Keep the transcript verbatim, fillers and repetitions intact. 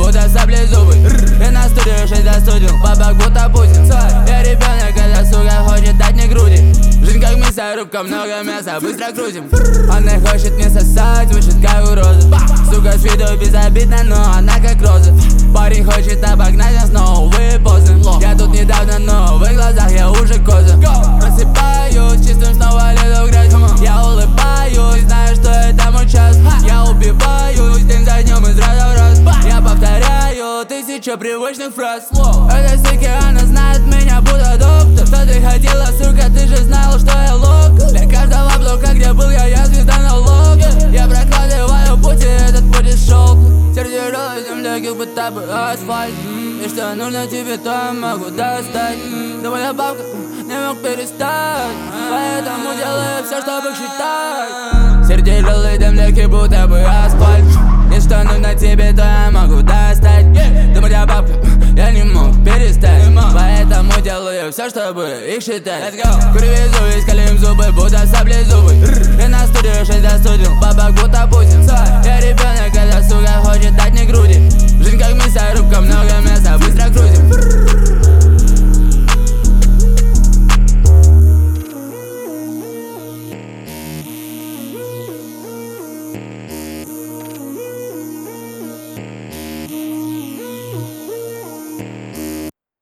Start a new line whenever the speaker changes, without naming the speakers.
будто саблезубый. И на студию шесть застудил, бабак будто Путин. Я ребенок, эта сука хочет дать мне груди. Жизнь как мясорубка, много мяса, быстро крутим. Она хочет мне сосать, звучит как угроза. Сука с виду безобидна, но она как роза. Парень хочет обогнать нас, но увы поздно. Я тут недавно, но в их глазах я уже коза. Просыпаюсь, чистым снова лезу в грязь. Я улыбаюсь, знаю, что это мой час. Я убиваюсь день за днем из раза в раз. Я повторяю тысячу привычных фраз. Эта сука, она знает меня, будто доктор. Что ты хотела, сука, ты же знала, что я лох. Для каждого блока, где был я, я звезда на лог. Я прокладываю пути, этот путь из шелка. Сердце рылось, земля, как будто бы асфальт. И что нужно тебе, то я могу достать. Да моя бабка не мог перестать, поэтому делаю все, чтобы считать. Сердце рылось, земля, как будто бы асфальт. И что нужно тебе, то я могу достать. Да моя бабка, я не мог перестать, поэтому делаю все, чтобы их считать. Привезу, искалим зубы, будто саблезубый. И на студию шесть застудил, бабак будто Путин. Я ребенок, эта сука хочет дать мне груди. Жизнь как мясорубка, много мяса, быстро крутим.